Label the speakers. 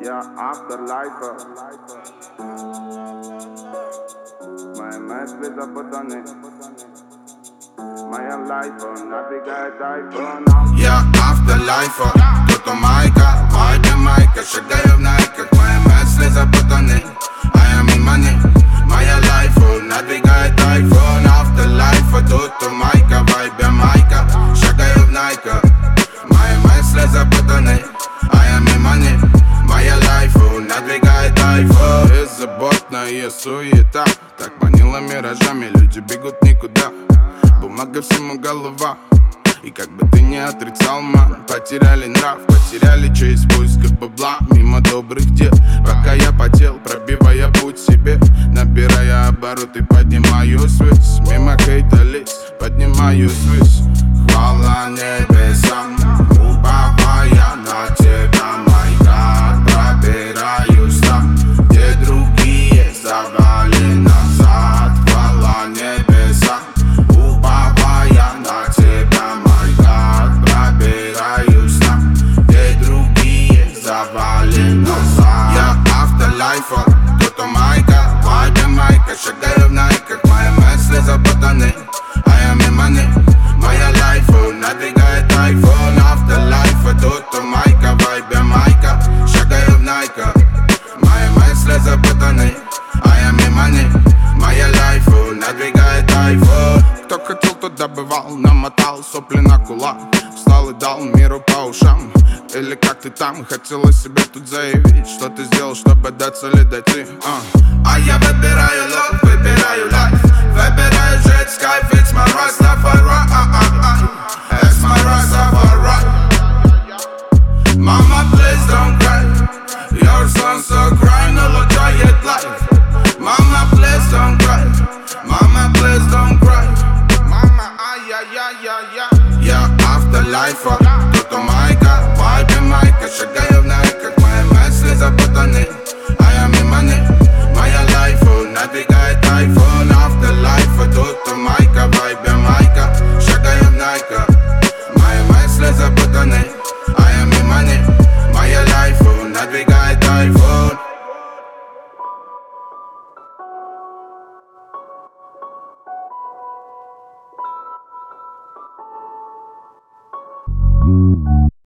Speaker 1: Я afterlife. Мои мысли запутаны. Моя лайфа набегает айфон.
Speaker 2: Я afterlife, кто-то майка, майка, шагаю в найках. Мои мысли запутаны, а я мимо них. Моя лайфа надвигает айфон. Afterlife, тут майка, вайбе майка, шагаю в найках. Мои мысли запутаны, а я мимо них. Моя лайфа надвигает айфон. Беззаботная суета так манила миражами, люди бегут никуда. Бумага всему голова. И как бы ты не отрицал, мам, потеряли нрав, потеряли честь в поисках бабла. Мимо добрых дел, пока я потел, пробивая путь себе, набирая обороты, поднимаюсь ввысь. Мимо хейта лиц, поднимаюсь ввысь. Хвала небесам, уповая на тебя, мой God. Пробираюсь там, где другие завали назад. Хвала небесам, уповая на тебя, мой God. Пробираюсь там, где другие завали назад. Я afterlife, кто-то майка, вайбе майка, шагаю в найках. Мои мысли запутаны, а я мимо них. Моя лайфа надвигает айфон. Afterlife, тут майка, вайбе майка, шагаю в найках. Мои мысли запутаны, а я мимо них. Моя лайфа надвигает айфон. Кто хотел, тот добывал, намотал сопли на кулак. Встал и дал миру по ушам. Или как ты там, хотела себе тут заявить, что ты сделал, чтобы до цели дойти. А я выбираю лов, выбираю лайф, выбираю жить с кайф. It's my Rastafari, it's my Rastafari. Mama, please don't cry, your son so cry, no look at life. Mama, please don't cry, mama, please don't cry. Mama, ay, ay, ay, ay, ay. Yeah, afterlife.